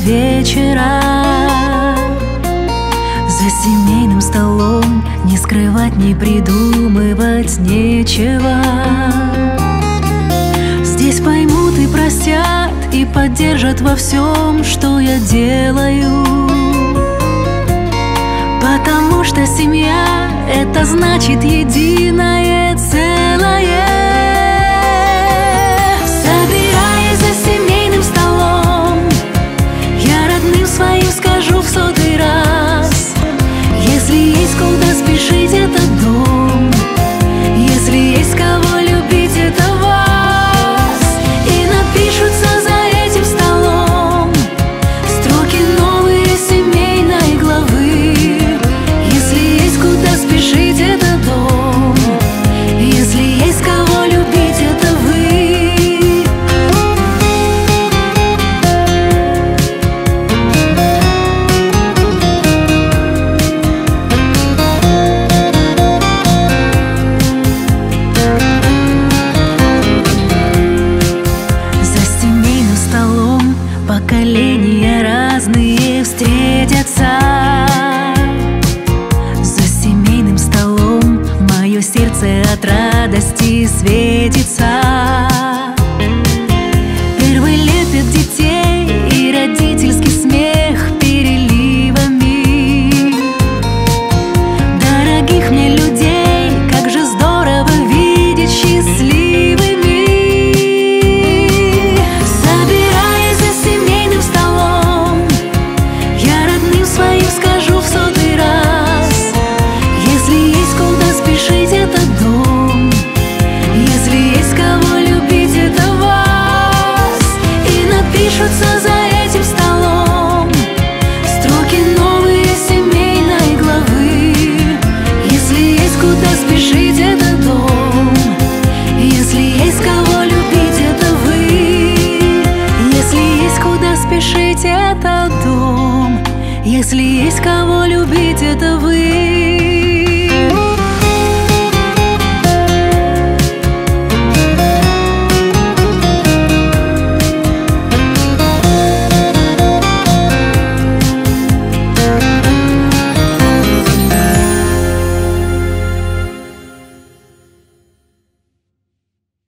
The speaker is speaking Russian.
вечера. За семейным столом не скрывать, не придумывать нечего. Здесь поймут и простят, и поддержат во всем, что я делаю. Потому что семья — это значит единое целое. Собираясь за семейным столом, я родным своим скажу в 100-й раз: если есть куда спешить, это дом. Если есть кого любить, это вас. И напишутся за этим столом строки новые семейной главы. Если есть куда спешить, это дом. Если есть кого любить, это вы. Поколения разные встретятся. За семейным столом мое сердце от радости светится. Первый лепет детей и родительский смех переливами. Дорогих мне людей, как же здорово видеть счастливыми. Своим скажу в 100-й раз: если есть куда спешить, это дом. Если есть кого любить, это вас. И напишутся за этим столом строки новые семейной главы. Если есть куда спешить, это дом. Если есть кого любить, это вы. Если есть куда спешить, это дом. Если есть кого